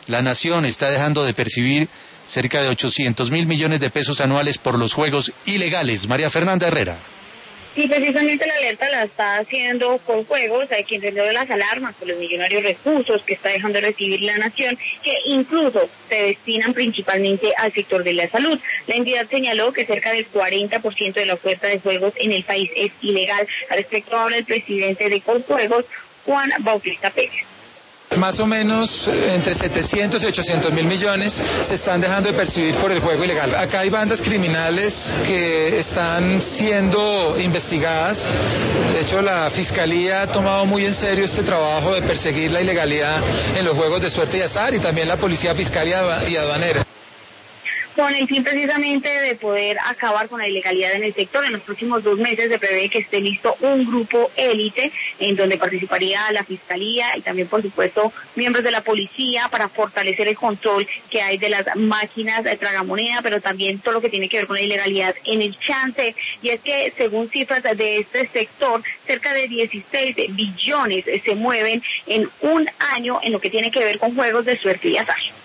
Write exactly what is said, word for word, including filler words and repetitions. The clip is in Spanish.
La Nación está dejando de percibir cerca de ochocientos mil millones de pesos anuales por los juegos ilegales. María Fernanda Herrera. Y precisamente la alerta la está haciendo Coljuegos, hay quien encendió las alarmas por los millonarios recursos que está dejando de recibir la Nación, que incluso se destinan principalmente al sector de la salud. La entidad señaló que cerca del cuarenta por ciento de la oferta de juegos en el país es ilegal. Al respecto habla el presidente de Coljuegos, Juan Bautista Pérez. Más o menos entre setecientos y ochocientos mil millones se están dejando de percibir por el juego ilegal. Acá hay bandas criminales que están siendo investigadas. De hecho, la Fiscalía ha tomado muy en serio este trabajo de perseguir la ilegalidad en los juegos de suerte y azar, y también la Policía Fiscal y Aduanera. Con el fin precisamente de poder acabar con la ilegalidad en el sector, en los próximos dos meses se prevé que esté listo un grupo élite en donde participaría la Fiscalía y también, por supuesto, miembros de la policía para fortalecer el control que hay de las máquinas de tragamoneda, pero también todo lo que tiene que ver con la ilegalidad en el chance. Y es que, según cifras de este sector, cerca de dieciséis billones se mueven en un año en lo que tiene que ver con juegos de suerte y azar.